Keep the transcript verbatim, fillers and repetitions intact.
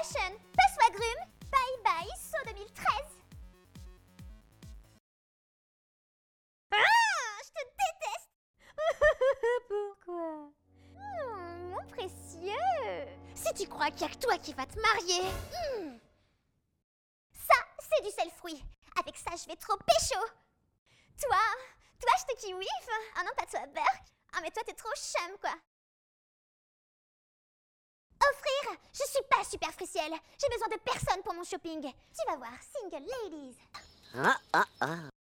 fashion. Passe-moi grume. Bye bye, saut deux mille treize. Ah, je te déteste. Pourquoi? Hmm, mon précieux. Si tu crois qu'il n'y a que toi qui vas te marier. hmm. Ça, c'est du sel fruit. Avec ça, je vais trop pécho. Toi, toi, je te kiwiffe. Ah non, pas toi, Burk. Ah mais toi, t'es trop chum, quoi. Offrir? Je suis pas superficielle. J'ai besoin de personne pour mon shopping. Tu vas voir, single ladies. Ah, ah, ah.